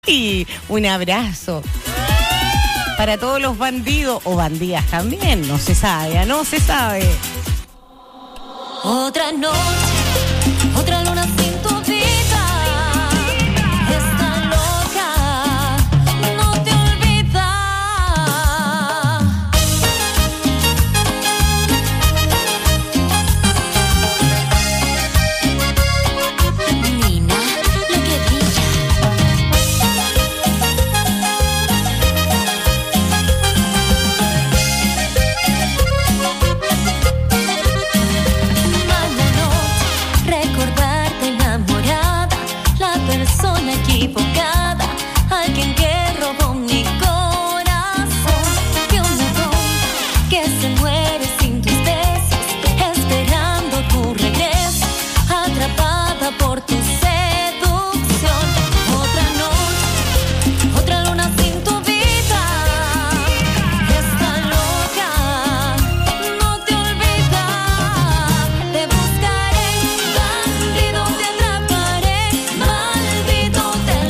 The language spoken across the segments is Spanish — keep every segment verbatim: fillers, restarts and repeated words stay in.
Y un abrazo para todos los bandidos o bandidas también, no se sabe, no se sabe. Otra noche, otra luna sin tu vida, está loca, no te olvida. Nina, lo que brilla. Equivocada, alguien que robó mi corazón, que un ladrón que se muere sin tus besos, esperando tu regreso, atrapada por tu seducción. Otra noche, otra luna sin tu vida, está loca, no te olvida. Te buscaré, bandido, te atraparé, maldito.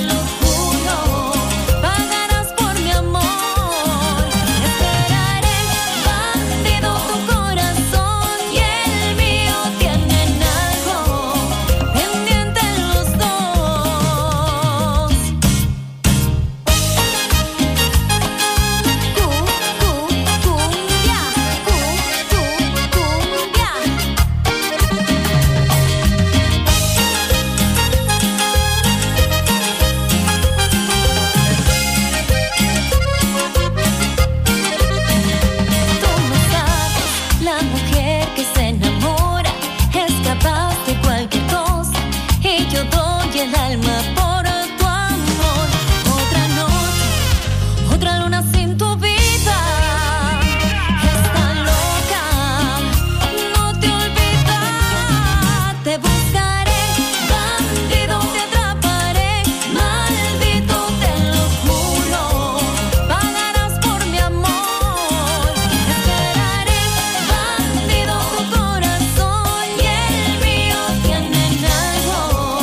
El alma por tu amor. Otra noche, otra luna sin tu vida, está loca, no te olvida. Te buscaré, bandido, te atraparé, maldito, te lo juro. Pagarás por mi amor. Esperaré, bandido, tu corazón y el mío tienen algo.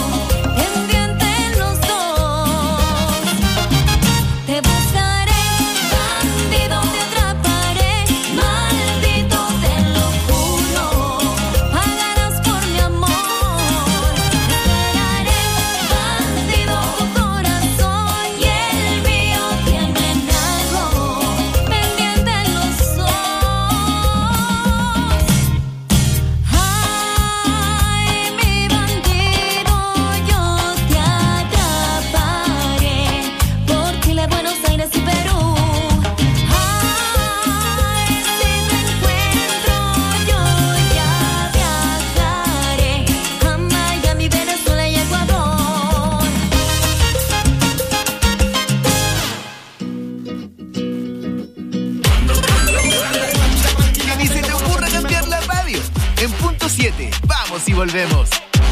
Vamos y volvemos.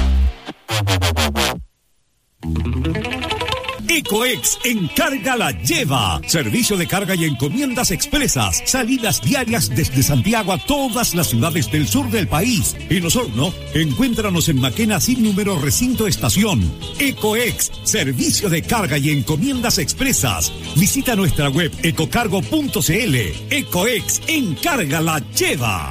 Ecoex Encarga la Lleva. Servicio de carga y encomiendas expresas. Salidas diarias desde Santiago a todas las ciudades del sur del país. En Osorno, encuéntranos en Maquena sin número recinto estación. Ecoex, servicio de carga y encomiendas expresas. Visita nuestra web ecocargo punto cl. Ecoex Encarga la Lleva.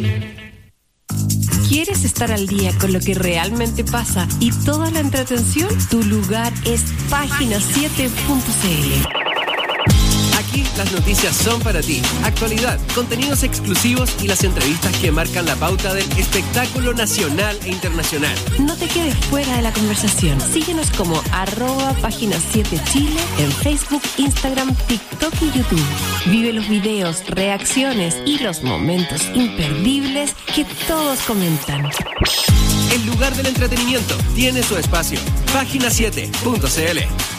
¿Quieres estar al día con lo que realmente pasa y toda la entretención? Tu lugar es página siete punto cl. Aquí las noticias son para ti. Actualidad, contenidos exclusivos y las entrevistas que marcan la pauta del espectáculo nacional e internacional. No te quedes fuera de la conversación. Síguenos como arroba página siete Chile en Facebook, Instagram, TikTok y YouTube. Vive los videos, reacciones y los momentos imperdibles que todos comentan. El lugar del entretenimiento tiene su espacio. página siete punto cl.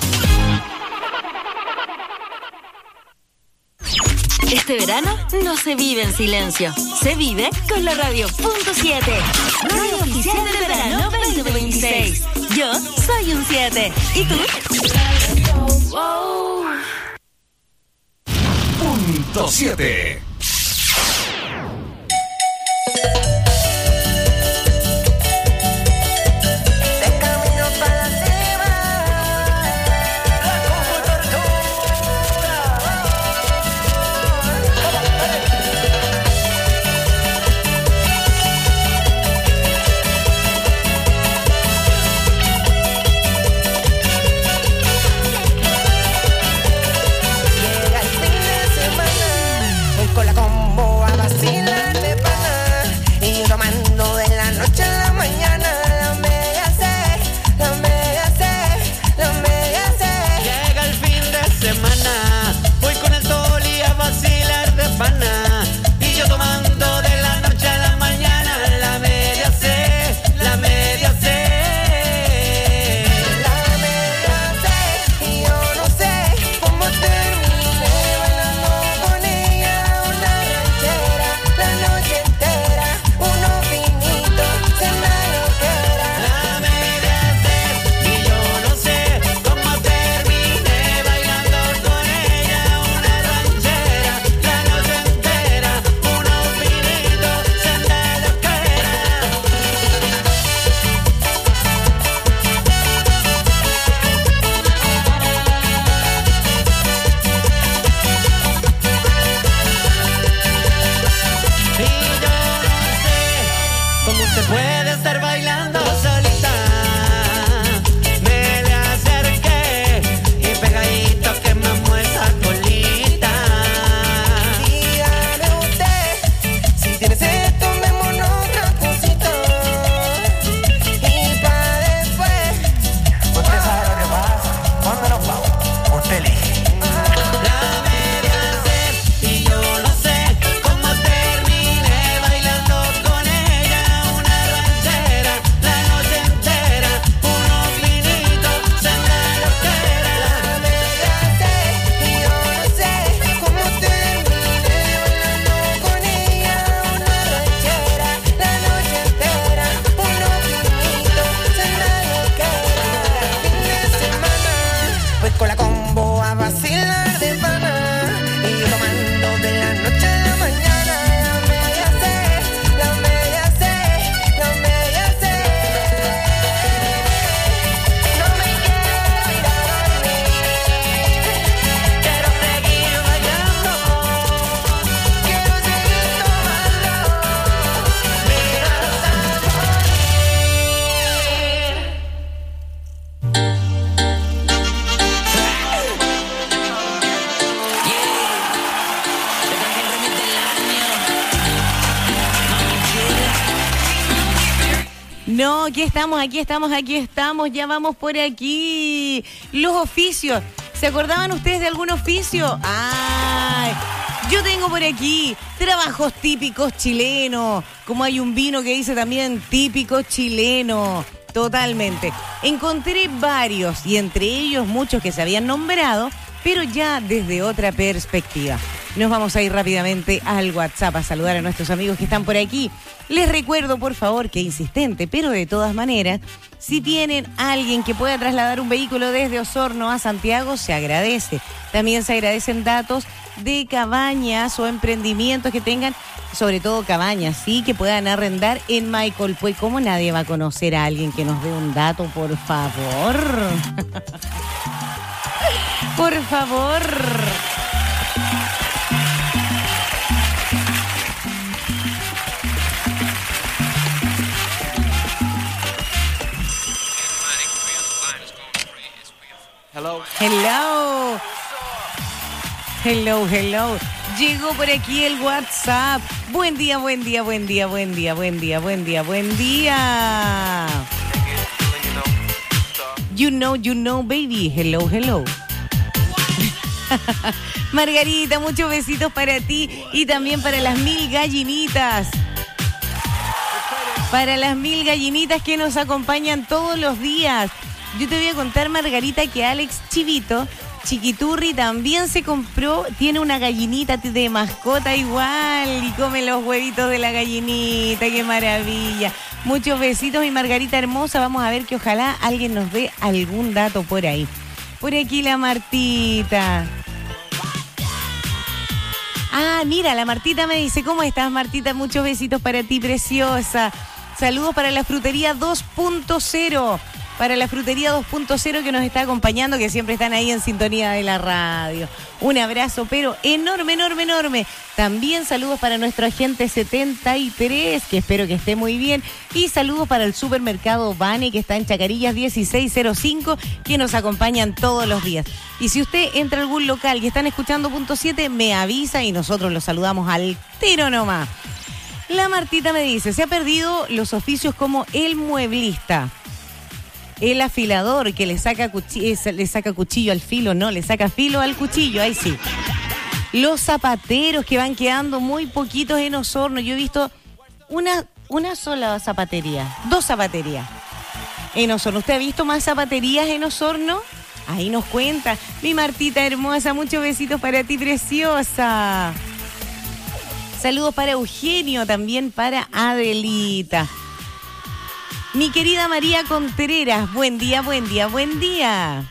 Este verano no se vive en silencio, se vive con la radio punto siete. Radio oficial del verano veinte veintiséis. Yo soy un siete. ¿Y tú? Punto siete. De camino para arriba. Pues con la combo a vacilar de pana y yo tomando de la noche a la mañana. La media sé, la media sé, la media sé. No me quiero ir a dormir, quiero seguir bailando, quiero seguir tomando, mira hasta morir. No, aquí estamos, aquí estamos, aquí estamos, ya vamos por aquí. Los oficios. ¿Se acordaban ustedes de algún oficio? Ay, yo tengo por aquí trabajos típicos chilenos, como hay un vino que dice también típico chileno. Totalmente. Encontré varios y entre ellos muchos que se habían nombrado, pero ya desde otra perspectiva. Nos vamos a ir rápidamente al WhatsApp a saludar a nuestros amigos que están por aquí. Les recuerdo, por favor, que insistente, pero de todas maneras, si tienen alguien que pueda trasladar un vehículo desde Osorno a Santiago, se agradece. También se agradecen datos de cabañas o emprendimientos que tengan, sobre todo cabañas, sí, que puedan arrendar en Michael. Pues, ¿cómo nadie va a conocer a alguien que nos dé un dato, por favor? Por favor. Hello. Hello. Hello, hello. Llegó por aquí el WhatsApp. Buen día, buen día, buen día, buen día, buen día, buen día, buen día. You know, you know, baby. Hello, hello. Margarita, muchos besitos para ti y también para las mil gallinitas. Para las mil gallinitas que nos acompañan todos los días. Yo te voy a contar, Margarita, que Alex Chivito, Chiquiturri, también se compró, tiene una gallinita de mascota igual y come los huevitos de la gallinita. ¡Qué maravilla! Muchos besitos, mi Margarita hermosa. Vamos a ver que ojalá alguien nos dé algún dato por ahí. Por aquí la Martita. Ah, mira, la Martita me dice, ¿cómo estás, Martita? Muchos besitos para ti, preciosa. Saludos para la frutería dos punto cero. Para la frutería dos punto cero que nos está acompañando, que siempre están ahí en sintonía de la radio. Un abrazo, pero enorme, enorme, enorme. También saludos para nuestro agente setenta y tres, que espero que esté muy bien. Y saludos para el supermercado Bane, que está en Chacarillas dieciséis cero cinco, que nos acompañan todos los días. Y si usted entra a algún local y están escuchando punto siete, me avisa y nosotros los saludamos al tiro nomás. La Martita me dice, se ha perdido los oficios como el mueblista. El afilador que le saca, cuchillo, le saca cuchillo al filo, no, le saca filo al cuchillo, ahí sí. Los zapateros que van quedando muy poquitos en Osorno. Yo he visto una, una sola zapatería, dos zapaterías en Osorno. ¿Usted ha visto más zapaterías en Osorno? Ahí nos cuenta. Mi Martita hermosa, muchos besitos para ti, preciosa. Saludos para Eugenio, también para Adelita. Mi querida María Contreras, buen día, buen día, buen día.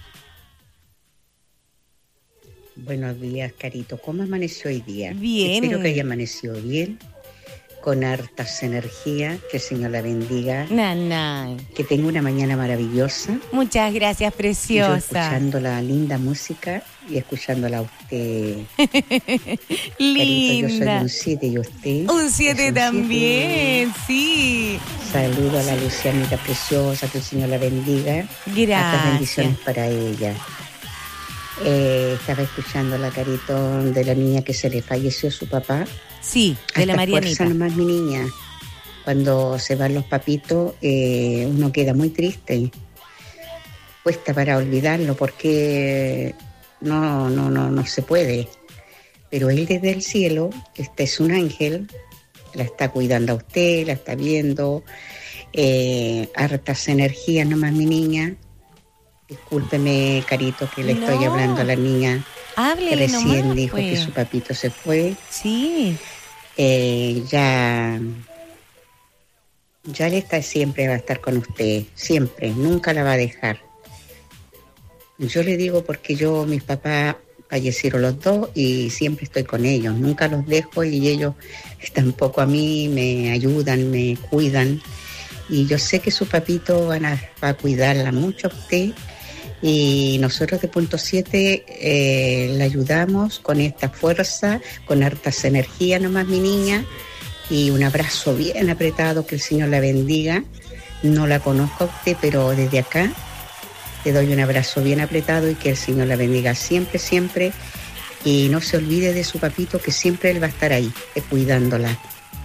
Buenos días, Carito. ¿Cómo amaneció hoy día? Bien. Espero que haya amanecido bien, con hartas energías, que el Señor la bendiga. Nana. Que tenga una mañana maravillosa. Muchas gracias, preciosa. Yo escuchando la linda música y escuchándola a usted. Linda. Carito, yo soy un siete y usted. Un siete también, siete. Sí. Saludo a la Lucianita preciosa, que el Señor la bendiga. Gracias. Hartas bendiciones para ella. Eh, estaba escuchando la Carito de la niña que se le falleció su papá. Sí, de la Marianita. Nomás, mi niña. Cuando se van los papitos, eh, uno queda muy triste. Cuesta para olvidarlo porque no, no, no, no se puede. Pero él desde el cielo, este es un ángel, la está cuidando a usted, la está viendo. Eh, hartas energías nomás, mi niña. Discúlpeme, Carito, que le no. estoy hablando a la niña. Háblele Recién nomás, dijo pues. que su papito se fue. Sí. Eh, ya, ya le está, siempre va a estar con usted, siempre, nunca la va a dejar. Yo le digo porque yo, mis papás fallecieron los dos y siempre estoy con ellos, nunca los dejo y ellos tampoco a mí me ayudan, me cuidan. Y yo sé que su papito van a, va a cuidarla mucho a usted. Y nosotros de Punto siete eh, le ayudamos con esta fuerza, con hartas energías nomás, mi niña. Y un abrazo bien apretado, que el Señor la bendiga. No la conozco a usted, pero desde acá le doy un abrazo bien apretado y que el Señor la bendiga siempre, siempre. Y no se olvide de su papito, que siempre Él va a estar ahí, eh, cuidándola.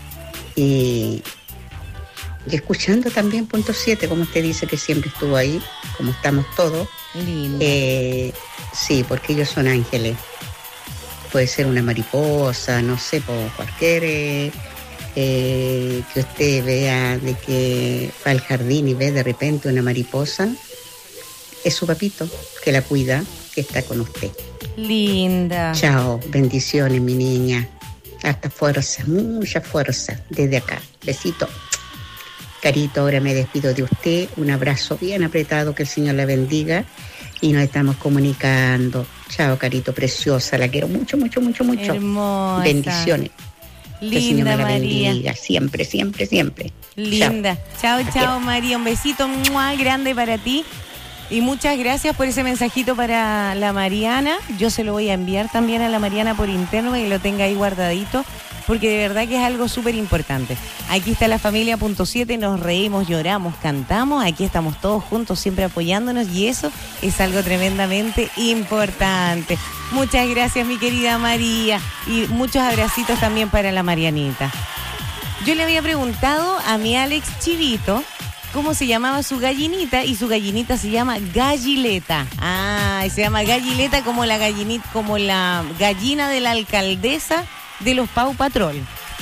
Y... Y escuchando también Punto siete, como usted dice que siempre estuvo ahí, como estamos todos. Eh, sí, porque ellos son ángeles. Puede ser una mariposa, no sé, por cualquier eh, eh, que usted vea de que va al jardín y ve de repente una mariposa. Es su papito que la cuida, que está con usted. Linda. Chao, bendiciones, mi niña. Hasta fuerza, mucha fuerza desde acá. Besito. Carito, ahora me despido de usted. Un abrazo bien apretado, que el Señor la bendiga. Y nos estamos comunicando. Chao, Carito, preciosa. La quiero mucho, mucho, mucho, mucho. Hermosa. Bendiciones. Linda, que el Señor me la María. bendiga. Siempre, siempre, siempre. Linda. Chao, La chao, quiero. María. Un besito muy grande para ti. Y muchas gracias por ese mensajito para la Mariana. Yo se lo voy a enviar también a la Mariana por interno, para que lo tenga ahí guardadito, porque de verdad que es algo súper importante. Aquí está la familia Punto siete, nos reímos, lloramos, cantamos, aquí estamos todos juntos siempre apoyándonos y eso es algo tremendamente importante. Muchas gracias, mi querida María, y muchos abracitos también para la Marianita. Yo le había preguntado a mi Alex Chivito cómo se llamaba su gallinita, y su gallinita se llama Gallileta. Ah, se llama Gallileta como la gallinita, como la gallina de la alcaldesa de los Pau Patrol.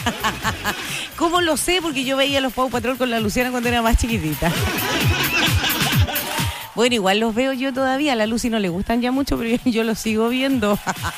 ¿Cómo lo sé? Porque yo veía a los Pau Patrol con la Luciana cuando era más chiquitita. Bueno, igual los veo yo todavía. A la Lucy no le gustan ya mucho, pero yo los sigo viendo.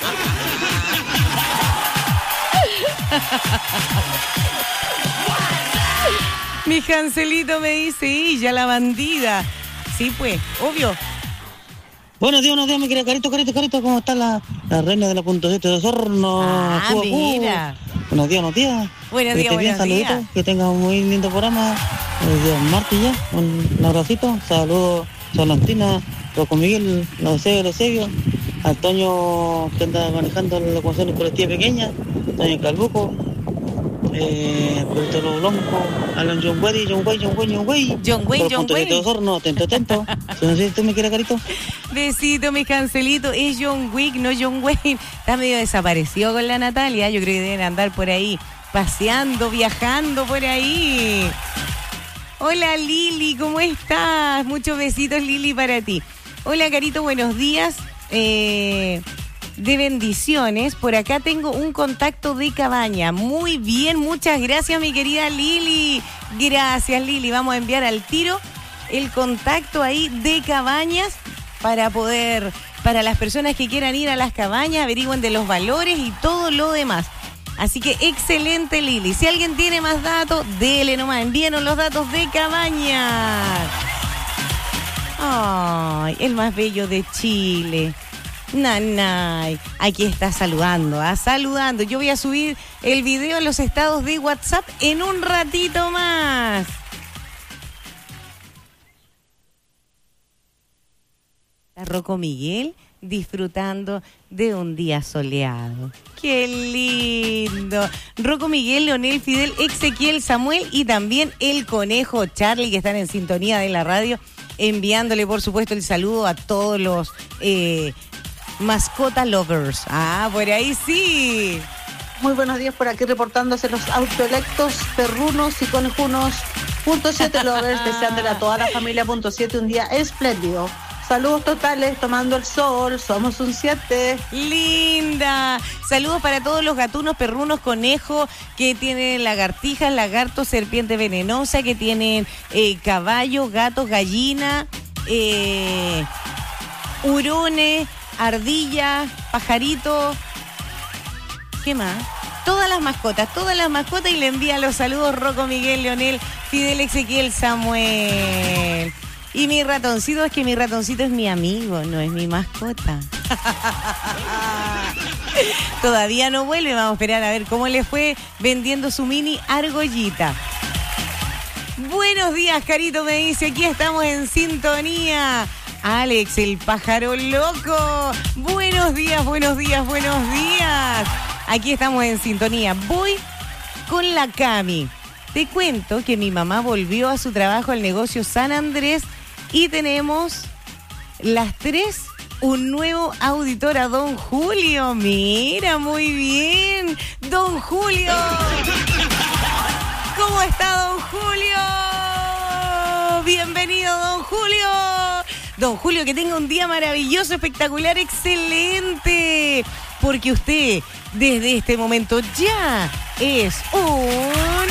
Mi Jancelito me dice, y ya la bandida. Sí, pues, obvio. Buenos días, buenos días, mi querida Carito, Carito, Carito. ¿Cómo está la, la reina de la Punto siete de Osorno? Ah, Cuba, Cuba. mira. Buenos días, buenos días. Buenos Que días, esté bien, buenos días. saluditos, que tenga un muy lindo programa. Buenos días, martes ya. Un, un abracito. Saludos a Valentina, Rocco Miguel, la Eusebio, Eusebio. Antonio, que anda manejando la locomoción colectiva pequeña. Antonio Calbuco. Eh, Pedro Blanco, Alan John Wayne, John Wayne, John Wayne, John Wayne. John Wayne, John Punto siete de Wayne. Osorno, atento, atento. Si no sé si tú me quieres, Carito. Besito, mi Cancelito. Es John Wick, no John Wayne. Está medio desaparecido con la Natalia. Yo creo que deben andar por ahí, paseando, viajando por ahí. Hola, Lili, ¿cómo estás? Muchos besitos, Lili, para ti. Hola, Carito, buenos días. Eh, de bendiciones. Por acá tengo un contacto de Cabaña. Muy bien, muchas gracias, mi querida Lili. Gracias, Lili. Vamos a enviar al tiro el contacto ahí de Cabañas para poder, para las personas que quieran ir a las cabañas, averigüen de los valores y todo lo demás. Así que excelente, Lili. Si alguien tiene más datos, dele nomás, envíenos los datos de Cabañas. Ay, el más bello de Chile. Nanay, aquí está saludando, ah, saludando. Yo voy a subir el video en los estados de WhatsApp en un ratito más. Está Rocco Miguel disfrutando de un día soleado. ¡Qué lindo! Rocco Miguel, Leonel, Fidel, Ezequiel, Samuel y también el conejo Charlie, que están en sintonía de la radio, enviándole, por supuesto, el saludo a todos los eh, mascota lovers. Ah, por ahí sí. Muy buenos días por aquí reportándose los autoelectos, perrunos y conejunos. Punto siete lovers, deseándole a toda la familia Punto siete un día espléndido. Saludos totales, tomando el sol, somos un siete. Linda. Saludos para todos los gatunos, perrunos, conejos, que tienen lagartijas, lagartos, serpiente venenosa, que tienen eh, caballos, gatos, gallina, eh, hurones, ardillas, pajaritos. ¿Qué más? Todas las mascotas, todas las mascotas, y le envía los saludos Rocco Miguel, Leonel, Fidel, Ezequiel, Samuel. Y mi ratoncito, es que mi ratoncito es mi amigo, no es mi mascota. Todavía no vuelve, vamos a esperar a ver cómo le fue vendiendo su mini argollita. Buenos días, Carito, me dice, aquí estamos en sintonía. Alex, el pájaro loco. Buenos días, buenos días, buenos días. Aquí estamos en sintonía. Voy con la Cami. Te cuento que mi mamá volvió a su trabajo al negocio San Andrés y tenemos las tres un nuevo auditor a don Julio. Mira, muy bien. Don Julio. ¿Cómo está don Julio? Bienvenido, don Julio. Don Julio, que tenga un día maravilloso, espectacular, excelente. Porque usted, desde este momento ya es un...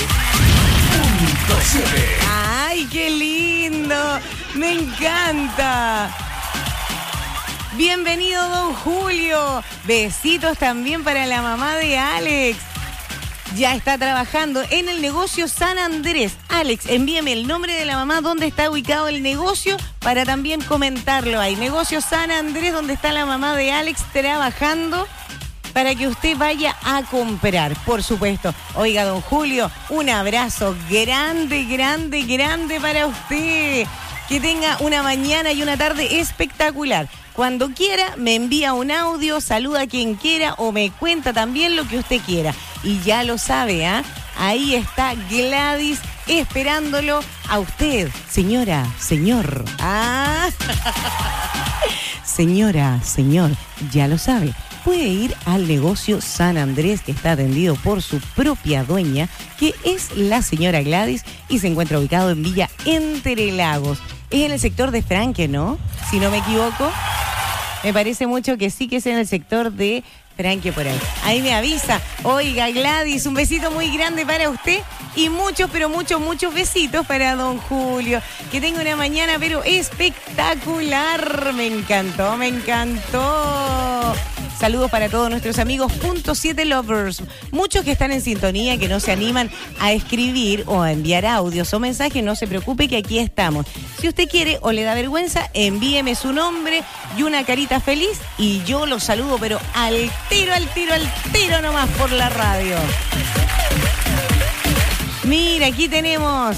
¡Ay, qué lindo! ¡Me encanta! Bienvenido, don Julio. Besitos también para la mamá de Alex. Ya está trabajando en el negocio San Andrés. Alex, envíeme el nombre de la mamá, dónde está ubicado el negocio, para también comentarlo ahí. Negocio San Andrés, donde está la mamá de Alex trabajando, para que usted vaya a comprar, por supuesto. Oiga, don Julio, un abrazo grande, grande, grande para usted. Que tenga una mañana y una tarde espectacular. Cuando quiera, me envía un audio, saluda a quien quiera o me cuenta también lo que usted quiera. Y ya lo sabe, ¿ah? ¿eh? Ahí está Gladys esperándolo a usted, señora, señor. ¿Ah? Señora, señor, ya lo sabe. Puede ir al negocio San Andrés, que está atendido por su propia dueña, que es la señora Gladys, y se encuentra ubicado en Villa Entre Lagos. Es en el sector de Franque, ¿no? Si no me equivoco. Me parece mucho que sí, que es en el sector de Franque por ahí. Ahí me avisa. Oiga, Gladys, un besito muy grande para usted y muchos, pero muchos, muchos besitos para don Julio. Que tenga una mañana, pero espectacular. Me encantó, me encantó. Saludos para todos nuestros amigos punto siete lovers. Muchos que están en sintonía, que no se animan a escribir o a enviar audios o mensajes, no se preocupe que aquí estamos. Si usted quiere o le da vergüenza, envíeme su nombre y una carita feliz y yo lo saludo, pero al tiro, al tiro, al tiro nomás por la radio. Mira, aquí tenemos...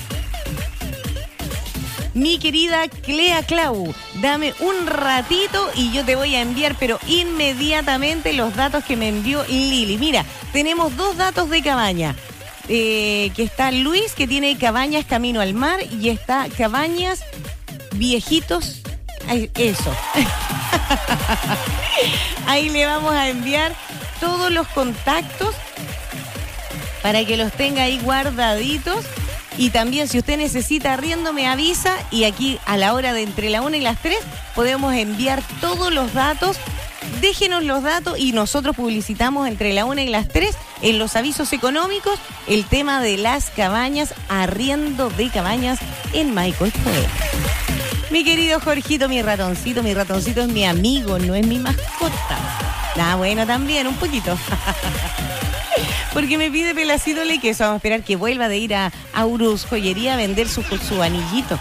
Mi querida Clea Clau, dame un ratito y yo te voy a enviar, pero inmediatamente, los datos que me envió Lili. Mira, tenemos dos datos de cabaña. Eh, que está Luis, que tiene cabañas camino al mar, y está cabañas viejitos. Ay, eso. Ahí le vamos a enviar todos los contactos para que los tenga ahí guardaditos. Y también, si usted necesita arriendo, me avisa y aquí a la hora de entre la una y las tres podemos enviar todos los datos. Déjenos los datos y nosotros publicitamos entre la una y las tres en los avisos económicos el tema de las cabañas, arriendo de cabañas en Michael Poe. Mi querido Jorgito, mi ratoncito, mi ratoncito es mi amigo, no es mi mascota. Ah, bueno, también, un poquito. Porque me pide pelacito le queso. Vamos a esperar que vuelva de ir a Aurus Joyería a vender su, su anillito.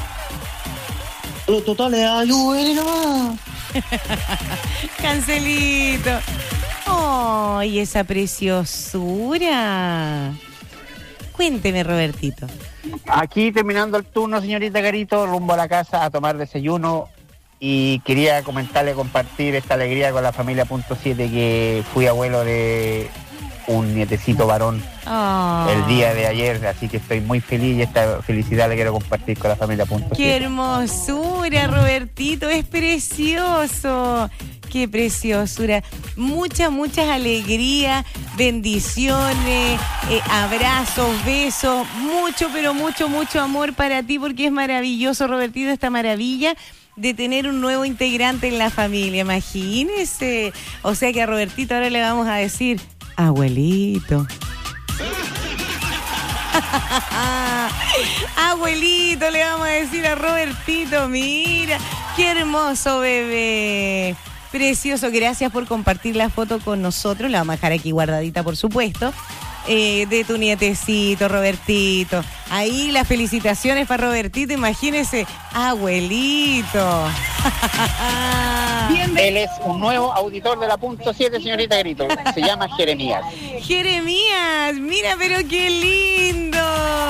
Los totales, ayúdenle nomás. Cancelito. ¡Ay, esa preciosura! Cuénteme, Robertito. Aquí terminando el turno, señorita Carito, rumbo a la casa a tomar desayuno. Y quería comentarle, compartir esta alegría con la familia punto siete, que fui abuelo de un nietecito varón oh. el día de ayer, así que estoy muy feliz y esta felicidad la quiero compartir con la familia punto siete. ¡Qué hermosura, Robertito! ¡Es precioso! ¡Qué preciosura! Muchas, muchas alegrías, bendiciones, eh, abrazos, besos, mucho, pero mucho, mucho amor para ti, porque es maravilloso, Robertito, esta maravilla de tener un nuevo integrante en la familia. Imagínese. O sea que a Robertito ahora le vamos a decir... Abuelito. Abuelito, le vamos a decir a Robertito. Mira, qué hermoso bebé. Precioso, gracias por compartir la foto con nosotros. La vamos a dejar aquí guardadita, por supuesto. Eh, de tu nietecito, Robertito. Ahí las felicitaciones para Robertito, imagínese, abuelito. Él es un nuevo auditor de la punto siete, señorita Grito. Se llama Jeremías. Jeremías, mira, pero qué lindo.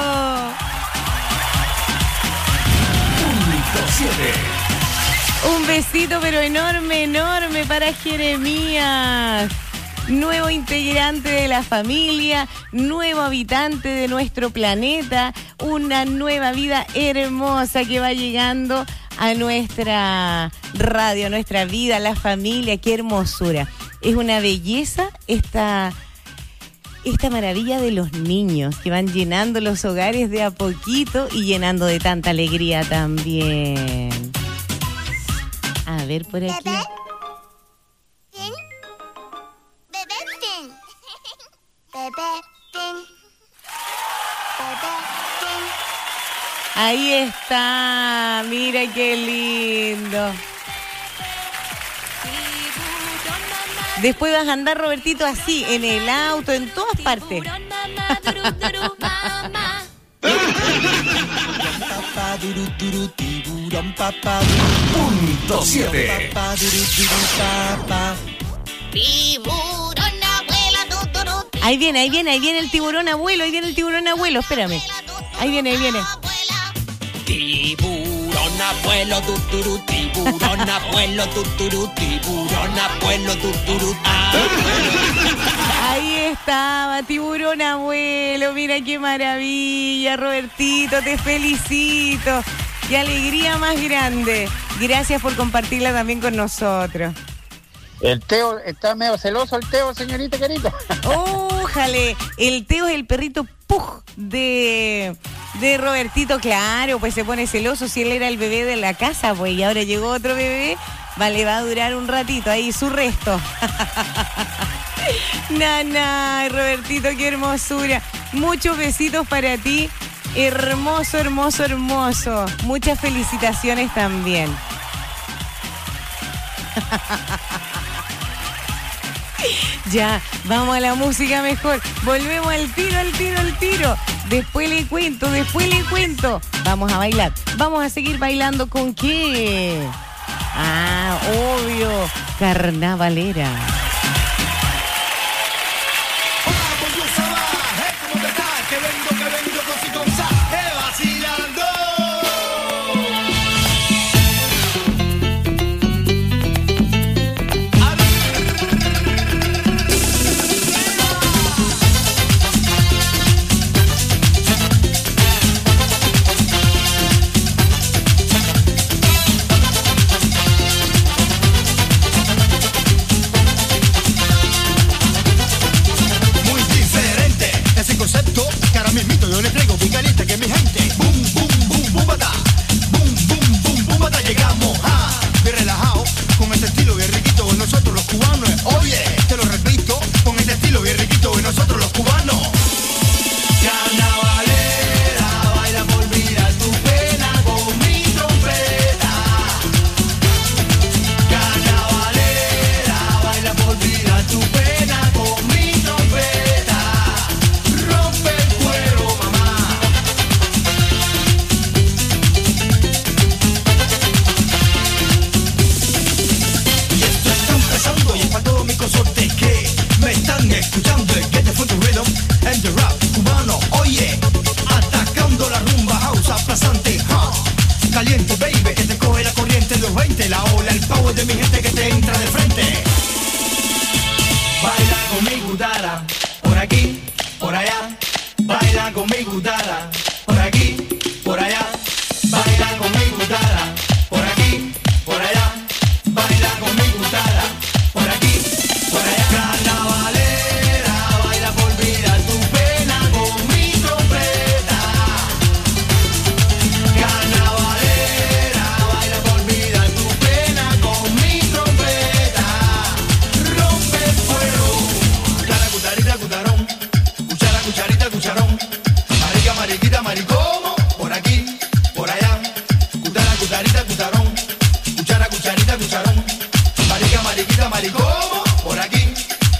punto siete. Un besito, pero enorme, enorme para Jeremías. Nuevo integrante de la familia, nuevo habitante de nuestro planeta, una nueva vida hermosa que va llegando a nuestra radio, a nuestra vida, a la familia. Qué hermosura. Es una belleza esta, esta maravilla de los niños que van llenando los hogares de a poquito y llenando de tanta alegría también. A ver por aquí. Ahí está, mira qué lindo. Después vas a andar, Robertito, así, en el auto, en todas partes. Punto siete. Ahí viene, ahí viene, ahí viene el tiburón abuelo, ahí viene el tiburón abuelo, espérame. Ahí viene, ahí viene. Tiburón abuelo, tuturu, tiburón abuelo, tuturu, tiburón abuelo, tuturu. Ahí estaba, tiburón abuelo, mira qué maravilla, Robertito, te felicito. Qué alegría más grande. Gracias por compartirla también con nosotros. El Teo, está medio celoso el Teo, señorita Carito. Ójale, el Teo es el perrito Pug de, de Robertito, claro, pues se pone celoso si él era el bebé de la casa, pues, y ahora llegó otro bebé, vale, va a durar un ratito, ahí su resto. Nana, Robertito, qué hermosura. Muchos besitos para ti, hermoso, hermoso, hermoso. Muchas felicitaciones también. Ya, vamos a la música mejor. Volvemos al tiro, al tiro, al tiro. Después le cuento, después le cuento. Vamos a bailar. Vamos a seguir bailando con qué. Ah, obvio. Carnavalera.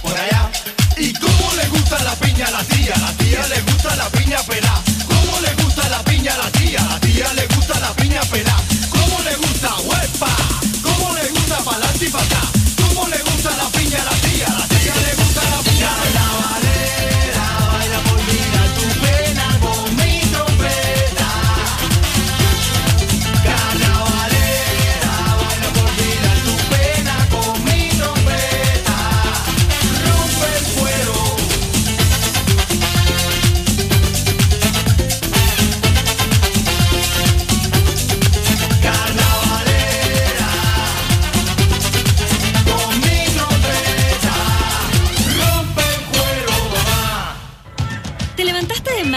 La tía, la tía le gusta la piña pelá. ¿Cómo le gusta?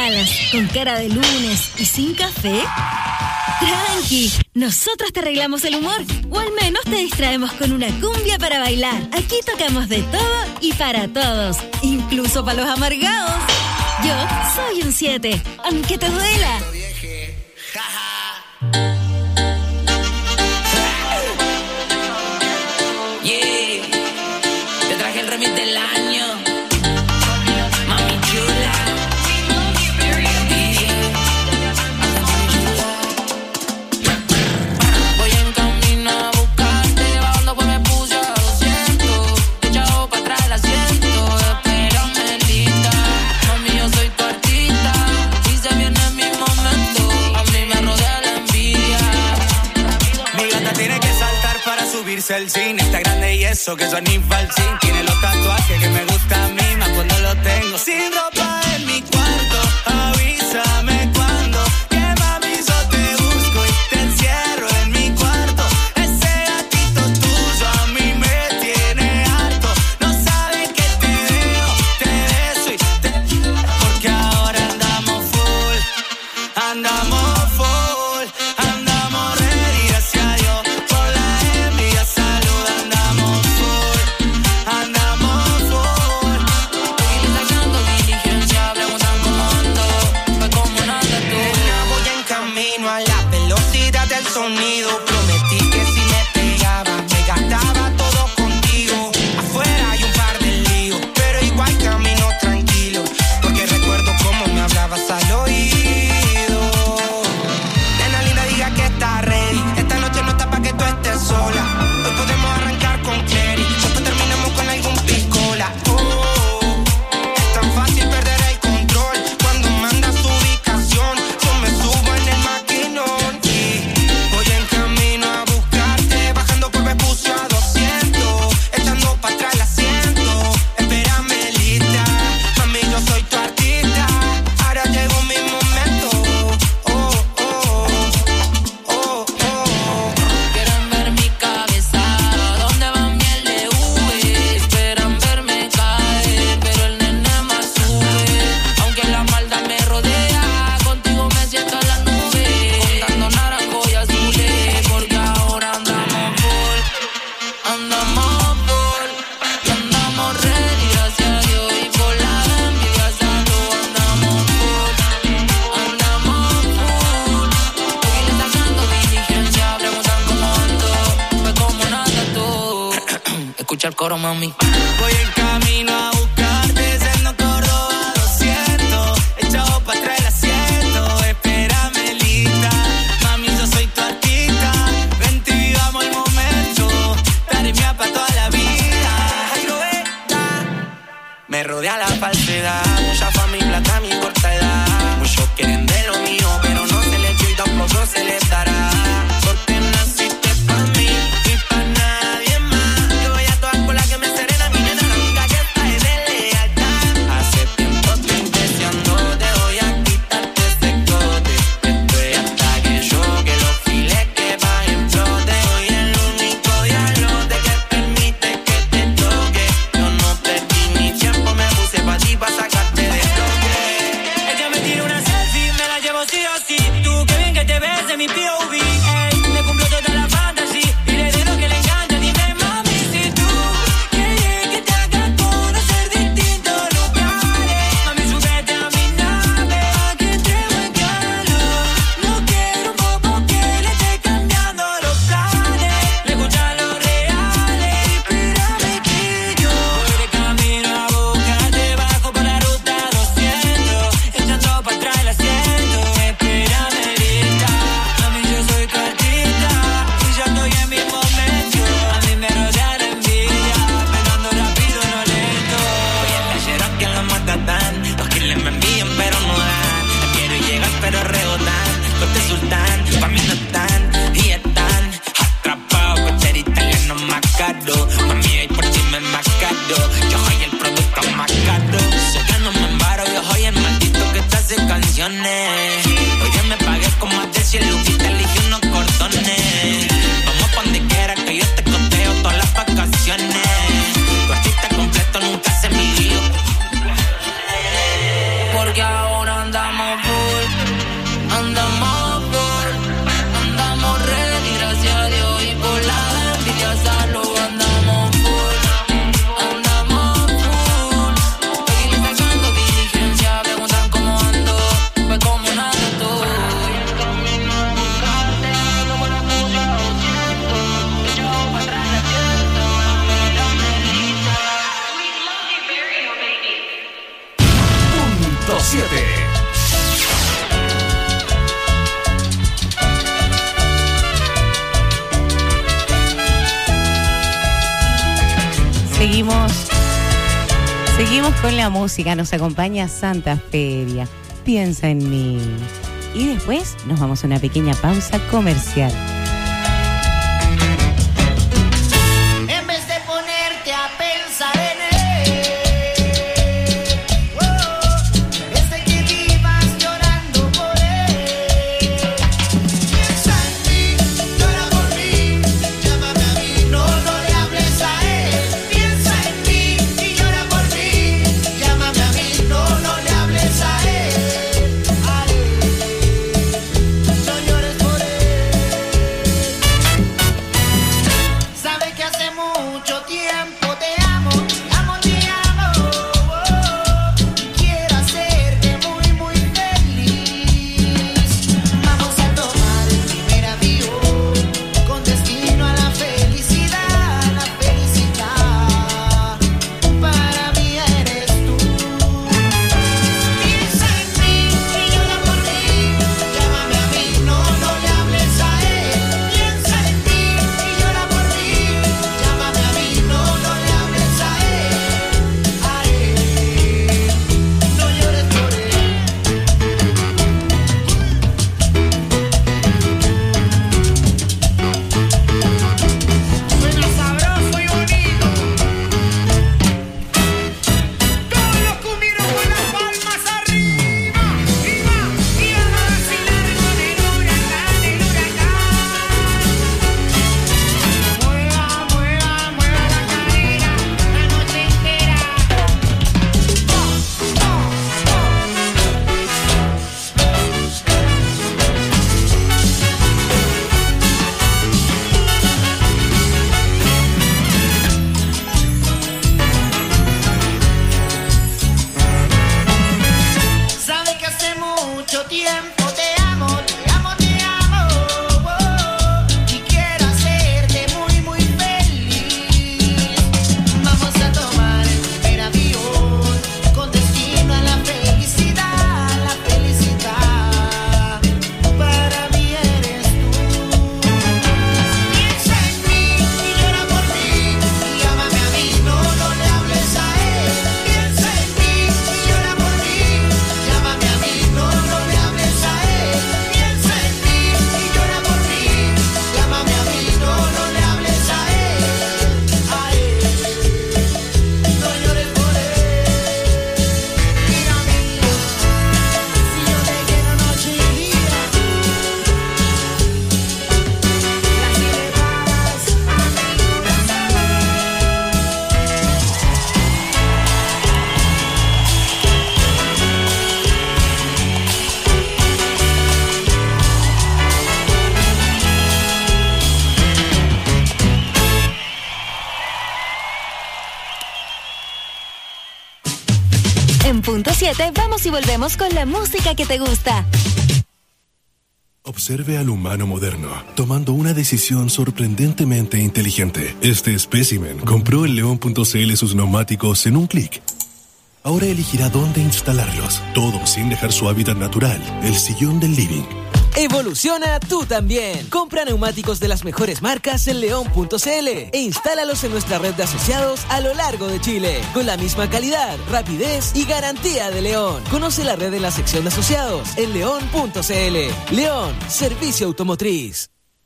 malas, con cara de lunes y sin café? Tranqui, nosotros te arreglamos el humor, o al menos te distraemos con una cumbia para bailar. Aquí tocamos de todo y para todos, incluso para los amargados. Yo soy un siete, aunque te duela. Yeah, te traje el remix del año, mami chula. Voy en camino a buscarte, bajando pues me puse a doscientos. Echado para atrás el asiento, espérame lista. Mami, yo soy tu artista, y se viene mi momento. A mí me rodea la envidia. Mi gata tiene que saltar para subirse al cine. Está grande y eso, que eso es ni falsín. Tiene los tatuajes que me gustan a mí, más cuando los tengo sin ropa en mi cuarto. Avísame cuando, que mami yo te busco y te encierro en mi cuarto. Ese gatito tuyo a mí me tiene harto. No sabes que te veo, te beso y te... Porque ahora andamos full, andamos full, andamos ready, gracias a Dios. Por la envidia, salud, andamos full, andamos full. Y sacando diligencia, preguntan cómo ando, pues cómo no andas tú. Nena, voy en camino a la velocidad del sonido. Prometí que si me pegaba, me gastaba todo contigo. Afuera hay un par de líos, pero igual camino tranquilo, porque recuerdo cómo me hablabas al oído. Nena linda, diga que está ready. Esta noche no está pa' que tú estés sola. Hoy podemos arrancar con Clary, después terminamos con algún piscola. Oh, es tan fácil perder el control cuando mandas tu ubicación. Yo me subo en el maquinón y voy en camino a buscarte, bajando por Vespucio a doscientos, echando para atrás el asiento. Espérame lista, mami, yo soy tu artista. Ahora llegó mi momento. Oh, oh, oh, oh. Quieren ver mi cabeza, ¿dónde va miel de V? Esperan verme caer, pero el nene más sube. Aunque la maldad me rodea, contigo me siento en la nube, contando naranjo y azules, porque ahora andamos full, andamos full, y andamos ready, gracias a Dios, y por la envidia, salud, andamos full, andamos full. Y le sacando diligencia, preguntan cómo ando, pues cómo no andas tú. Escucha el coro, mami. Voy en camino a buscarte, siendo Córdoba doscientos, echado para atrás el asiento. Espérame lista, mami, yo soy tu artista. Vente y vivamos el momento, daré mía para toda la vida. Ay, no está. Me rodea la falsedad, mucha fama y plata a mi corta edad. Muchos quieren de lo mío, pero no se les dio y tampoco se les dará. Porque naciste pa' mí y pa' nadie más. Yo voy a todas por la que me serena, mi nena, la única que está es de lealtad. Hace tiempo estoy deseando, te voy a quitarte ese cote. Estoy hasta que yo, que los files que bajen flote. Soy el único diablote que permite que te toque. Yo no perdí mi tiempo, me puse pa' ti pa' sacarte de bloque. Ella me tira una selfie, me la llevo sí o sí. Tú, qué bien que te ves en mi P O V. Ey, me cumplo toda la fantasía y le doy lo que le encanta. Dime, mami, si tú quieres que te haga conocer distintos lugares. Mami, súbete a mi nave pa' que entremos en calor. No quiero un bobo que le esté cambiando los planes. Le escucha los reales y espérame que yo voy de camino a buscarte, bajo por la ruta doscientos, echando para atrás el asiento. Espérame lista, mami, yo soy tu artista y ya estoy en mi momento. A mí me rodea la envidia, pegando rápido, no lento. Oye, la Cherokee en la Matatán, los killers me envían pero no dan. No quiero llegar pero rebotan, corte sultán, pa' mí no están y están atrapados por ser italiano más caro. Mami, ahí por ti me más caro, yo soy el producto más caro. Sé que no me embaro, yo soy el maldito que te hace canciones. Oye, me pagué con más de cien luquitas, elegí unos cordones. Vamos pa' donde quiera que yo te coteo todas las vacaciones. Tu artista completo nunca se midió. Porque ahora andamos Seguimos, seguimos con la música. Nos acompaña Santa Feria. Piensa en mí. Y después nos vamos a una pequeña pausa comercial. En vez de ponerte a pensar en él, oh, desde que vivas llorando por él. Piensa en mí, llora por mí, llámame a mí, no, no le hables a él. Piensa en mí y llora por mí, llámame a mí, no, no le hables a él. A él, no llores por él. Sabe que hace mucho tiempo te amo, te amo, te amo, oh, y quiero hacerte muy, muy feliz. Vamos a tomar el primer avión con destino a la felicidad, la felicidad. Para mí eres tú. Piensa en mí y llora por mí, llámame a mí, no, no le hables a él. Piensa en mí y llora por mí, llámame a mí, no, no le hables a él. A él, no llores por él. Suena sabroso y bonito. Todos los cumbieros con las palmas arriba, arriba, y a vacilar con el huracán, el huracán. Mueva, mueva, mueva la cadera la noche entera. Sabe que hace mucho tiempo te amo, te amo, te amo, oh, y quiero hacerte muy, muy feliz. Vamos a tomar el primer avión con destino a la felicidad, la felicidad. Para mí eres tú. Piensa en mí y llora por mí, llámame a mí, no, no le hables a él. Piensa en mí y llora por mí, llámame a mí, no, no le hables a él. Piensa en mí y llora por mí, llámame a mí, no, no le hables a él. A él, no llores por él. Mira mía, si yo te quiero noche y día, las elevadas a mi corazón. En punto siete vamos y volvemos con la música que te gusta. Observe al humano moderno, tomando una decisión sorprendentemente inteligente. Este espécimen compró en león punto c l sus neumáticos en un clic. Ahora elegirá dónde instalarlos, todo sin dejar su hábitat natural, el sillón del living. Evoluciona tú también. Compra neumáticos de las mejores marcas en león punto c l e instálalos en nuestra red de asociados a lo largo de Chile, con la misma calidad, rapidez y garantía de León. Conoce la red en la sección de asociados en león punto c l. León, servicio automotriz.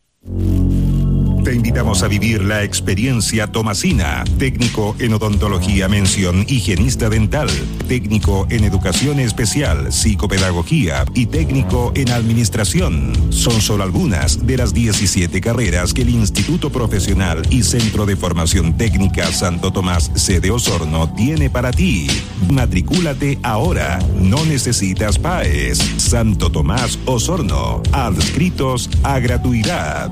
Te invitamos a vivir la experiencia Tomasina, técnico en odontología mención higienista dental, técnico en educación especial, psicopedagogía y técnico en administración. Son solo algunas de las diecisiete carreras que el Instituto Profesional y Centro de Formación Técnica Santo Tomás sede Osorno tiene para ti. Matricúlate ahora, no necesitas P A E S. Santo Tomás Osorno, adscritos a gratuidad.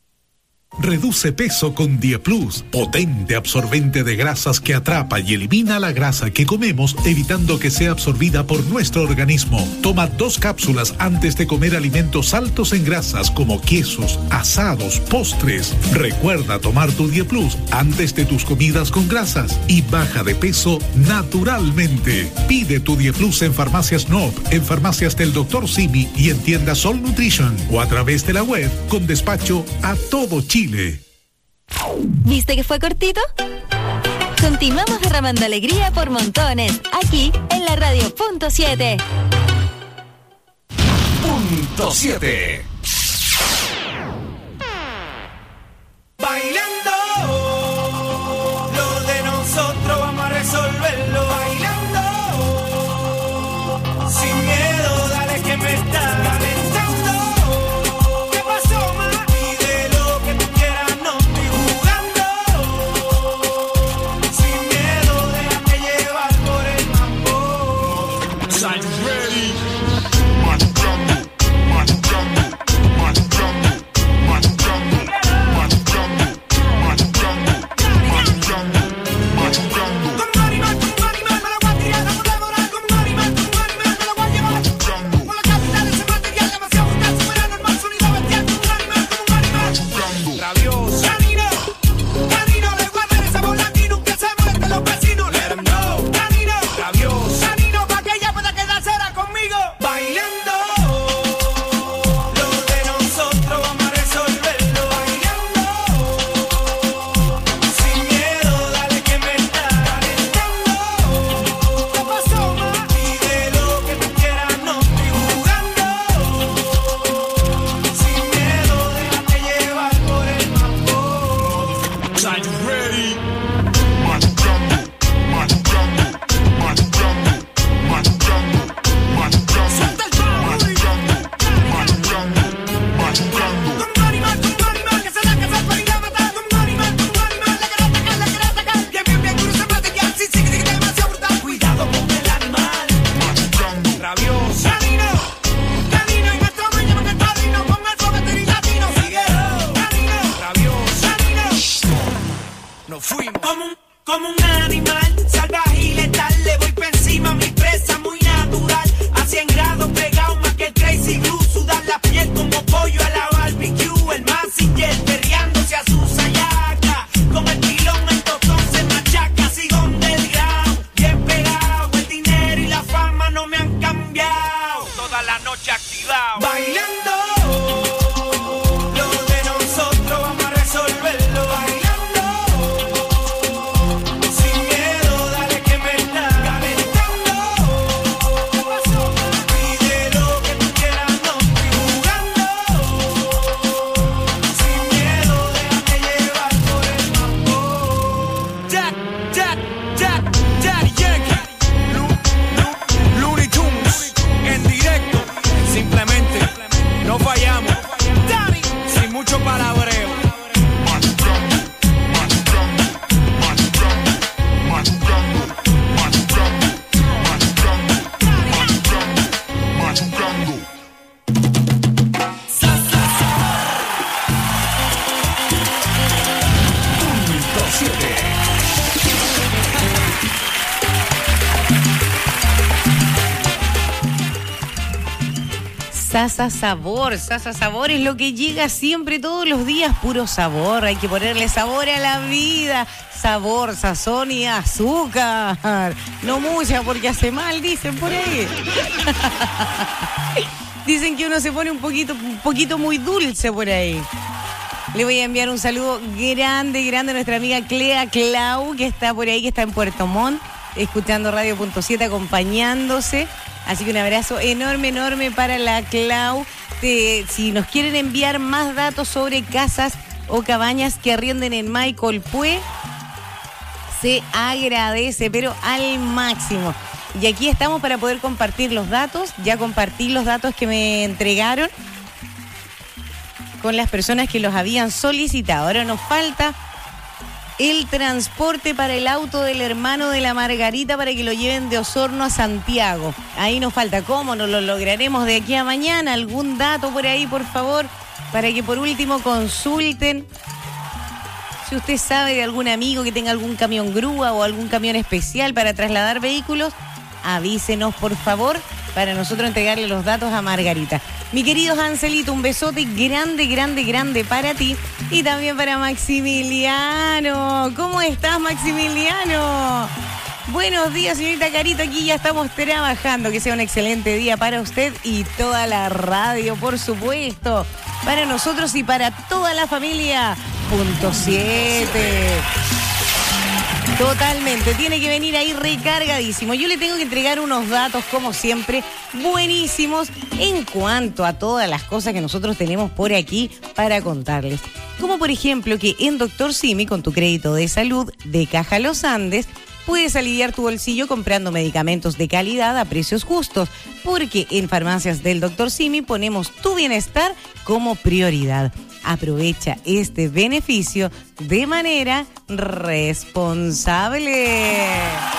Reduce peso con Dieplus, potente absorbente de grasas que atrapa y elimina la grasa que comemos, evitando que sea absorbida por nuestro organismo. Toma dos cápsulas antes de comer alimentos altos en grasas como quesos, asados, postres. Recuerda tomar tu Dieplus antes de tus comidas con grasas y baja de peso naturalmente. Pide tu Dieplus en Farmacias N O P, en Farmacias del doctor Simi y en tiendas Sol Nutrition o a través de la web con despacho a todo Chile. ¿Viste que fue cortito? Continuamos derramando alegría por montones, aquí en la radio punto siete. Punto siete. Bailando, lo de nosotros vamos a resolverlo. Bailando, sin miedo, dale que me está calentando. ¿Qué pasó, ma? Pide lo que tú quieras, no estoy jugando. Sin miedo, déjate llevar por el mambo. Are you ready? Sasa Sabor, Sasa Sabor es lo que llega siempre todos los días, puro sabor, hay que ponerle sabor a la vida, sabor, sazón y azúcar, no mucha porque hace mal, dicen por ahí. Dicen que uno se pone un poquito, un poquito muy dulce por ahí. Le voy a enviar un saludo grande, grande a nuestra amiga Clea Clau, que está por ahí, que está en Puerto Montt, escuchando radio punto siete, acompañándose. Así que un abrazo enorme, enorme para la Clau. Te, si nos quieren enviar más datos sobre casas o cabañas que arrienden en Maicolpue, se agradece, pero al máximo. Y aquí estamos para poder compartir los datos. Ya compartí los datos que me entregaron con las personas que los habían solicitado. Ahora nos falta el transporte para el auto del hermano de la Margarita para que lo lleven de Osorno a Santiago. Ahí nos falta. ¿Cómo nos lo lograremos de aquí a mañana? ¿Algún dato por ahí, por favor? Para que por último consulten. Si usted sabe de algún amigo que tenga algún camión grúa o algún camión especial para trasladar vehículos, avísenos, por favor, para nosotros entregarle los datos a Margarita. Mi querido Anselito, un besote grande, grande, grande para ti y también para Maximiliano. ¿Cómo estás, Maximiliano? Buenos días, señorita Carito, aquí ya estamos trabajando. Que sea un excelente día para usted y toda la radio, por supuesto. Para nosotros y para toda la familia. Punto siete. Totalmente, tiene que venir ahí recargadísimo. Yo le tengo que entregar unos datos, como siempre, buenísimos en cuanto a todas las cosas que nosotros tenemos por aquí para contarles. Como por ejemplo que en Doctor Simi, con tu crédito de salud de Caja Los Andes, puedes aliviar tu bolsillo comprando medicamentos de calidad a precios justos, porque en Farmacias del Doctor Simi ponemos tu bienestar como prioridad. Aprovecha este beneficio de manera responsable.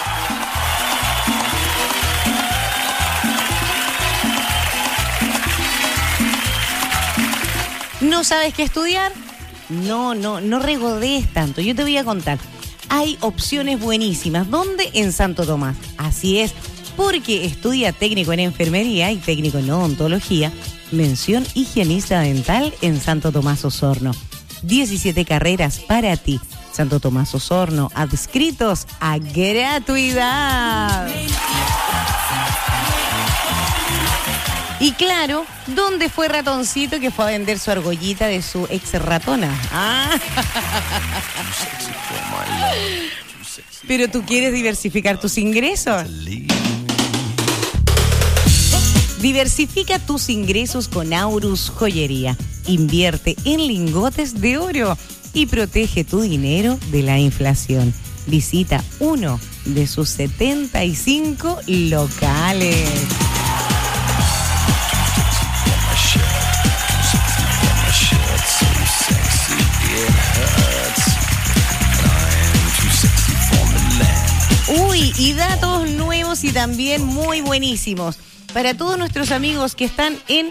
¿No sabes qué estudiar? No, no, no regodees tanto. Yo te voy a contar. Hay opciones buenísimas. ¿Dónde? En Santo Tomás. Así es, porque estudia técnico en enfermería y técnico en odontología. Mención higienista dental en Santo Tomás Osorno. diecisiete carreras para ti. Santo Tomás Osorno, adscritos a gratuidad. Y claro, ¿dónde fue Ratoncito que fue a vender su argollita de su ex ratona? Ah. Pero tú quieres diversificar tus ingresos. Diversifica tus ingresos con Aurus Joyería. Invierte en lingotes de oro y protege tu dinero de la inflación. Visita uno de sus setenta y cinco locales. Uy, y datos nuevos y también muy buenísimos. Para todos nuestros amigos que están en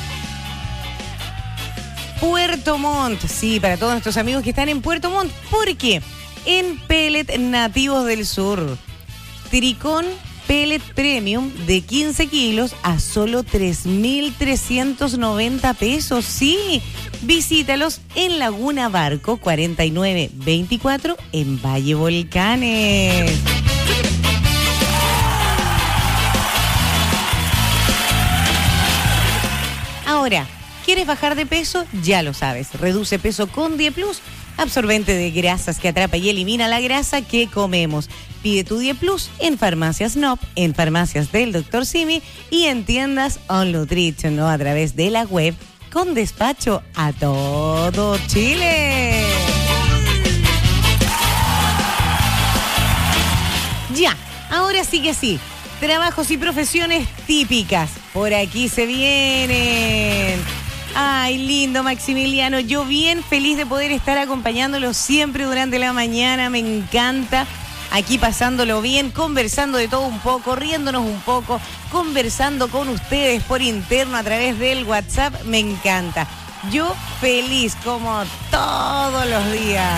Puerto Montt. Sí, para todos nuestros amigos que están en Puerto Montt. ¿Por qué? En Pellet Nativos del Sur. Tricón Pellet Premium de quince kilos a solo tres mil trescientos noventa pesos. Sí, visítalos en Laguna Barco cuarenta y nueve veinticuatro en Valle Volcanes. Ahora, ¿quieres bajar de peso? Ya lo sabes. Reduce peso con DiePlus, absorbente de grasas que atrapa y elimina la grasa que comemos. Pide tu DiePlus en Farmacias N O P, en Farmacias del Doctor Simi y en tiendas On Nutrition, ¿no? A través de la web con despacho a todo Chile. Ya, ahora sí que sí. Trabajos y profesiones típicas. Por aquí se vienen. Ay, lindo Maximiliano. Yo bien feliz de poder estar acompañándolo siempre durante la mañana. Me encanta. Aquí pasándolo bien, conversando de todo un poco, riéndonos un poco, conversando con ustedes por interno a través del WhatsApp. Me encanta. Yo feliz como todos los días.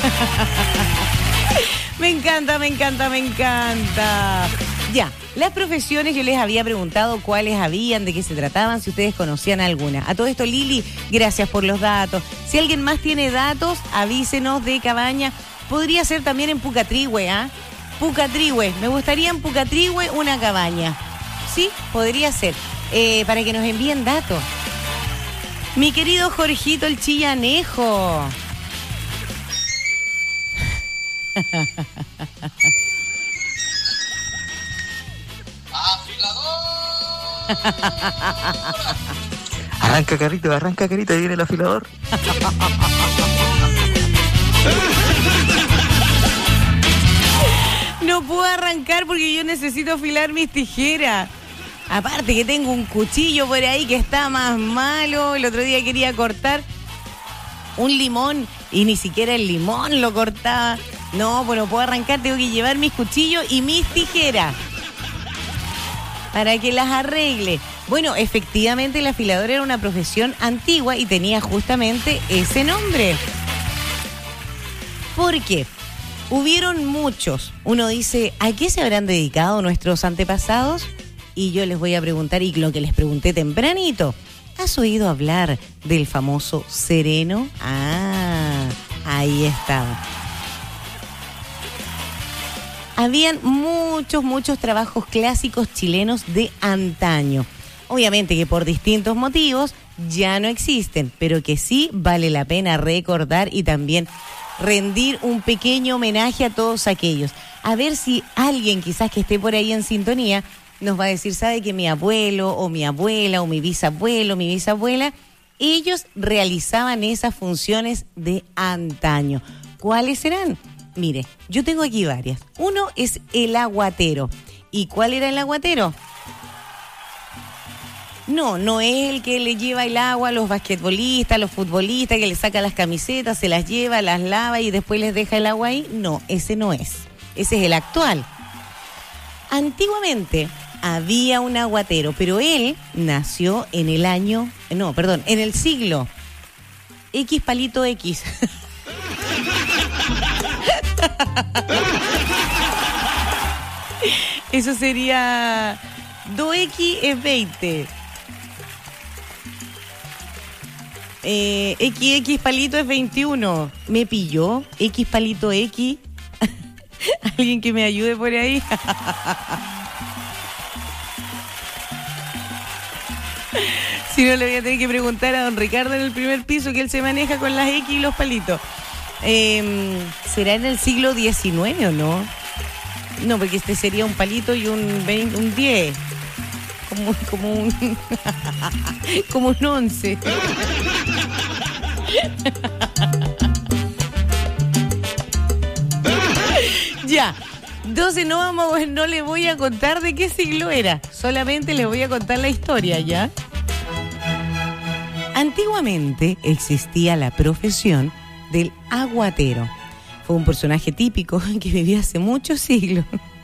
Me encanta, me encanta, me encanta. Ya, las profesiones yo les había preguntado cuáles habían, de qué se trataban, si ustedes conocían alguna. A todo esto, Lili, gracias por los datos. Si alguien más tiene datos, avísenos de Cabaña. Podría ser también en Pucatrihue, ¿ah? ¿eh? Pucatrihue, me gustaría en Pucatrihue una cabaña. Sí, podría ser, eh, para que nos envíen datos. Mi querido Jorgito el Chillanejo. Arranca carrito, arranca carrito, ahí viene el afilador. No puedo arrancar porque yo necesito afilar mis tijeras. Aparte que tengo un cuchillo por ahí que está más malo. El otro día quería cortar un limón y ni siquiera el limón lo cortaba. No, pues no puedo arrancar, tengo que llevar mis cuchillos y mis tijeras para que las arregle. Bueno, efectivamente el afilador era una profesión antigua y tenía justamente ese nombre. ¿Por qué? Hubieron muchos. Uno dice, ¿a qué se habrán dedicado nuestros antepasados? Y yo les voy a preguntar, y lo que les pregunté tempranito, ¿has oído hablar del famoso sereno? Ah, ahí estaba. Habían muchos, muchos trabajos clásicos chilenos de antaño. Obviamente que por distintos motivos ya no existen, pero que sí vale la pena recordar y también rendir un pequeño homenaje a todos aquellos. A ver si alguien quizás que esté por ahí en sintonía nos va a decir, ¿sabe que mi abuelo o mi abuela o mi bisabuelo, mi bisabuela, ellos realizaban esas funciones de antaño? ¿Cuáles serán? Mire, yo tengo aquí varias. Uno es el aguatero. ¿Y cuál era el aguatero? No, no es el que le lleva el agua a los basquetbolistas, a los futbolistas, que le saca las camisetas, se las lleva, las lava y después les deja el agua ahí. No, ese no es. Ese es el actual. Antiguamente había un aguatero, pero él nació en el año, no, perdón, en el siglo X palito X. Eso sería dos equis es veinte. Eh, X X palito es veintiuno. ¿Me pilló? X palito X. ¿Alguien que me ayude por ahí? Si no, le voy a tener que preguntar a don Ricardo en el primer piso, que él se maneja con las X y los palitos. Eh, ¿Será en el siglo diecinueve o no? No, porque este sería un palito y un veinte, un diez. Como, como un... como un once. Ya. Entonces no vamos, no le voy a contar de qué siglo era. Solamente les voy a contar la historia, ¿ya? Antiguamente existía la profesión del aguatero. Fue un personaje típico que vivía hace muchos siglos.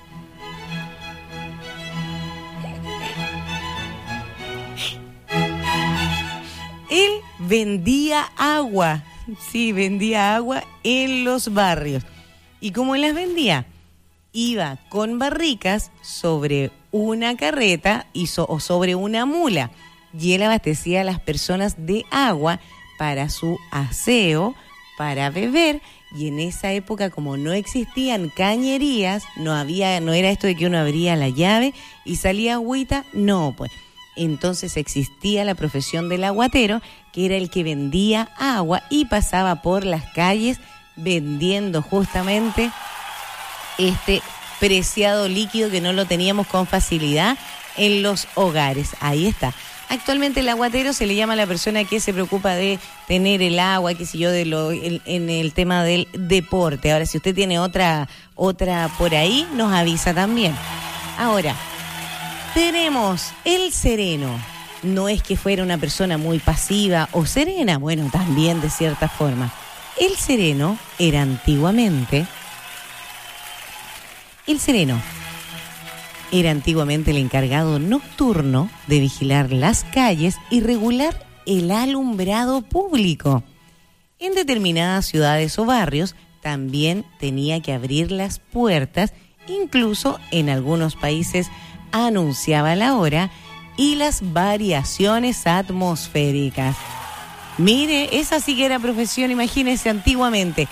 Él vendía agua, sí, vendía agua en los barrios. ¿Y cómo las vendía? Iba con barricas sobre una carreta y so, o sobre una mula. Y él abastecía a las personas de agua para su aseo, para beber. Y en esa época, como no existían cañerías, no había, no era esto de que uno abría la llave y salía agüita, no, pues. Entonces existía la profesión del aguatero, que era el que vendía agua y pasaba por las calles vendiendo justamente este preciado líquido que no lo teníamos con facilidad en los hogares. Ahí está. Actualmente el aguatero se le llama a la persona que se preocupa de tener el agua, qué sé yo, de lo, en, en el tema del deporte. Ahora, si usted tiene otra, otra por ahí, nos avisa también. Ahora, tenemos el sereno. No es que fuera una persona muy pasiva o serena, bueno, también de cierta forma. El sereno era antiguamente... El sereno era antiguamente el encargado nocturno de vigilar las calles y regular el alumbrado público. En determinadas ciudades o barrios también tenía que abrir las puertas, incluso en algunos países anunciaba la hora y las variaciones atmosféricas. Mire, esa sí que era profesión, imagínense, antiguamente.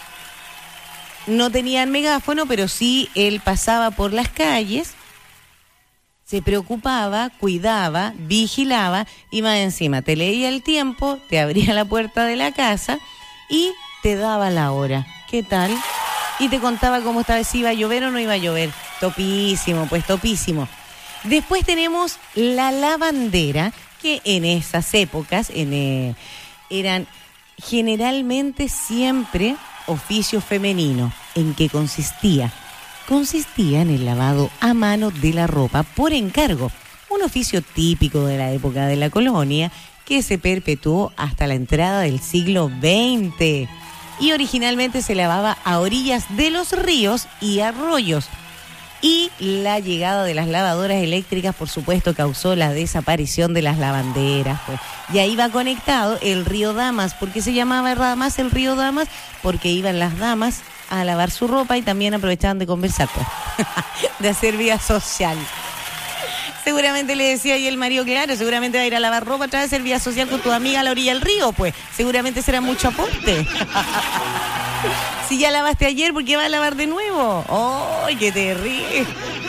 No tenían megáfono, pero sí él pasaba por las calles, se preocupaba, cuidaba, vigilaba y más encima te leía el tiempo, te abría la puerta de la casa y te daba la hora. ¿Qué tal? Y te contaba cómo estaba, si iba a llover o no iba a llover. Topísimo, pues topísimo. Después tenemos la lavandera, que en esas épocas en, eh, eran generalmente siempre oficio femenino. ¿En qué consistía? Consistía en el lavado a mano de la ropa por encargo, un oficio típico de la época de la colonia que se perpetuó hasta la entrada del siglo veinte y originalmente se lavaba a orillas de los ríos y arroyos. Y la llegada de las lavadoras eléctricas, por supuesto, causó la desaparición de las lavanderas, pues. Y ahí va conectado el río Damas. ¿Por qué se llamaba Damas el río Damas? Porque iban las damas a lavar su ropa y también aprovechaban de conversar, pues, de hacer vida social. Seguramente le decía ahí el marido, claro, seguramente va a ir a lavar ropa, otra vez hacer vida social con tu amiga a la orilla del río, pues. Seguramente será mucho aporte. Si ya lavaste ayer, ¿por qué vas a lavar de nuevo? ¡Ay, qué te ríes!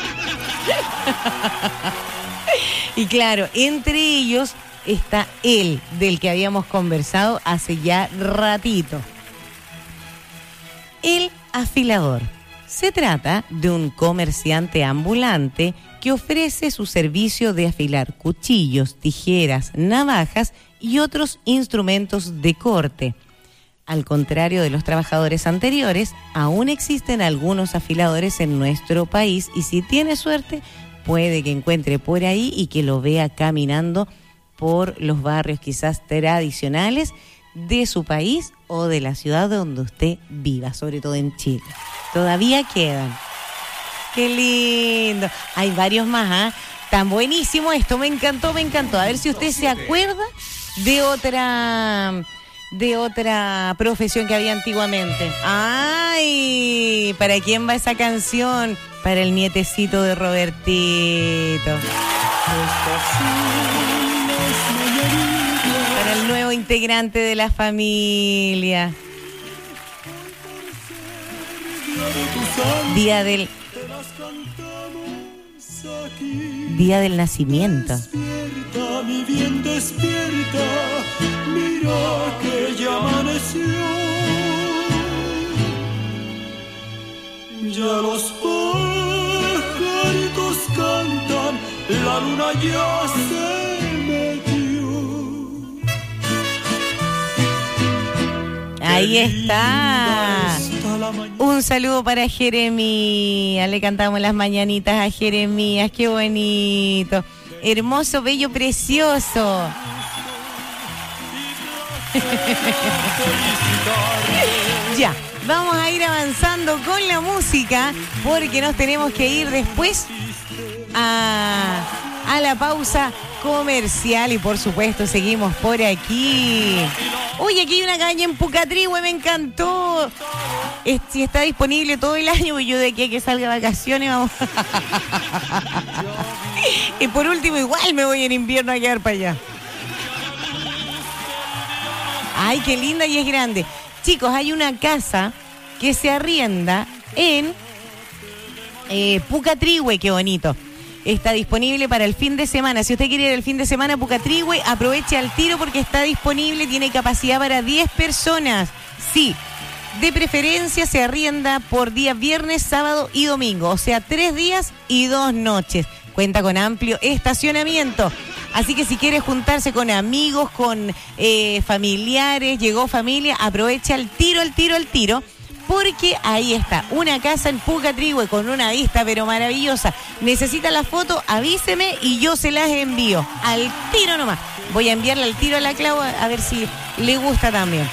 Y claro, entre ellos está él, del que habíamos conversado hace ya ratito. El Afilador. Se trata de un comerciante ambulante que ofrece su servicio de afilar cuchillos, tijeras, navajas y otros instrumentos de corte. Al contrario de los trabajadores anteriores, aún existen algunos afiladores en nuestro país y si tiene suerte, puede que encuentre por ahí y que lo vea caminando por los barrios quizás tradicionales de su país o de la ciudad donde usted viva, sobre todo en Chile. Todavía quedan. ¡Qué lindo! Hay varios más, ¿ah? ¿eh? Tan buenísimo esto, me encantó, me encantó. A ver si usted se acuerda de otra, de otra profesión que había antiguamente. ¡Ay! ¿Para quién va esa canción? Para el nietecito de Robertito. Para el nuevo integrante de la familia. Día del Día del nacimiento. Despierta, mi bien, despierta, mira que ya amaneció. Ya los pajaritos cantan, la luna ya se metió. Ahí está. Un saludo para Jeremías. Le cantamos las mañanitas a Jeremías. Qué bonito. Hermoso, bello, precioso. Ya, vamos a ir avanzando con la música porque nos tenemos que ir después a, a la pausa comercial y por supuesto seguimos por aquí. Oye, aquí hay una caña en Pucatrihue, me encantó. Es, si está disponible todo el año, yo de aquí a que salga de vacaciones vamos. Y por último, igual me voy en invierno a quedar para allá. Ay, qué linda y es grande. Chicos, hay una casa que se arrienda en eh, Pucatrihue, qué bonito. Está disponible para el fin de semana. Si usted quiere ir el fin de semana a Pucatrihue, aproveche al tiro porque está disponible, tiene capacidad para diez personas. Sí, de preferencia se arrienda por día viernes, sábado y domingo. O sea, tres días y dos noches. Cuenta con amplio estacionamiento. Así que si quiere juntarse con amigos, con eh, familiares, llegó familia, aprovecha al tiro, al tiro, al tiro. Porque ahí está, una casa en Pucatrihue con una vista pero maravillosa. Necesita la foto, avíseme y yo se las envío. Al tiro nomás. Voy a enviarle al tiro a la Clau a ver si le gusta también.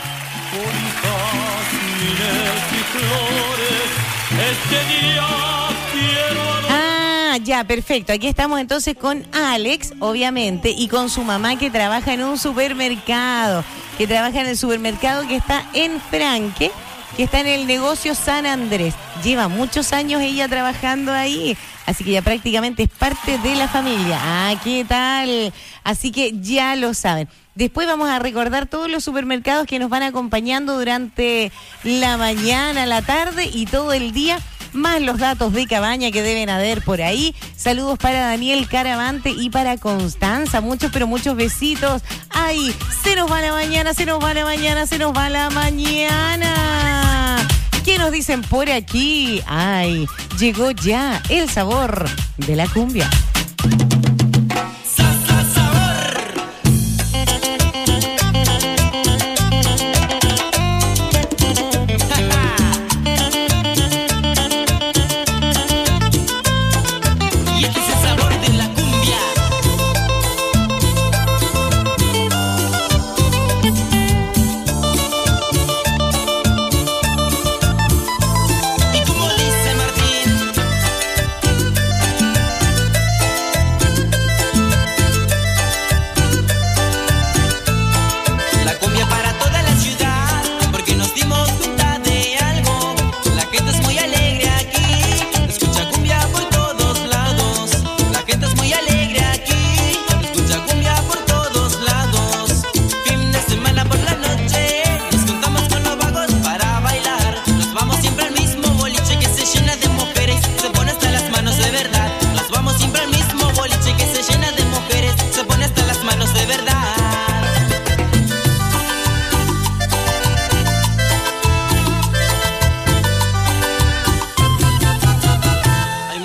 Ah, ya, perfecto. Aquí estamos entonces con Alex, obviamente, y con su mamá que trabaja en un supermercado. Que trabaja en el supermercado que está en Franque, que está en el negocio San Andrés. Lleva muchos años ella trabajando ahí, así que ya prácticamente es parte de la familia. Ah, ¿qué tal? Así que ya lo saben. Después vamos a recordar todos los supermercados que nos van acompañando durante la mañana, la tarde y todo el día, más los datos de Cabaña que deben haber por ahí. Saludos para Daniel Caravante y para Constanza. Muchos, pero muchos besitos. ¡Ay! Se nos va la mañana, se nos va la mañana, se nos va la mañana. ¿Qué nos dicen por aquí? ¡Ay! Llegó ya el sabor de la cumbia.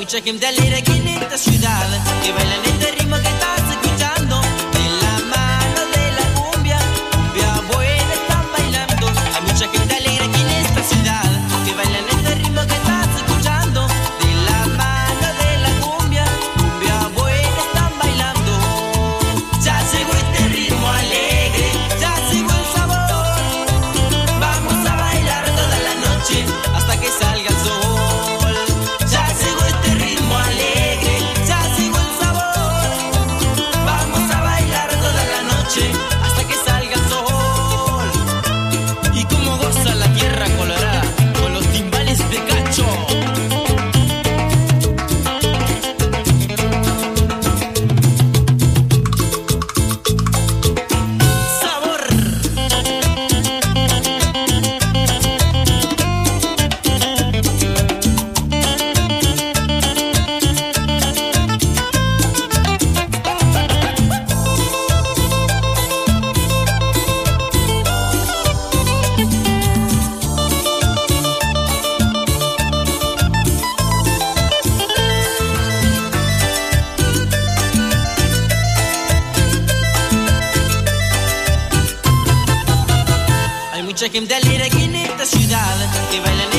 mucha gente alegre aquí en esta ciudad que bailan este ritmo que estás escuchando. De la mano de la cumbia, cumbia buena están bailando. Hay mucha gente alegre aquí en esta ciudad que bailan este ritmo que estás escuchando. De la mano de la cumbia, cumbia buena están bailando. Ya llegó este ritmo alegre, ya llegó el sabor. Vamos a bailar toda la noche hasta que salga el sol. Ya llegó este ritmo alegre, ya llegó el sabor. Vamos a bailar toda la noche hasta que salga el sol. Y como goza la tierra colorada con los timbales de cacho. Sabor. Hay mucha gente alegre aquí en esta ciudad que bailan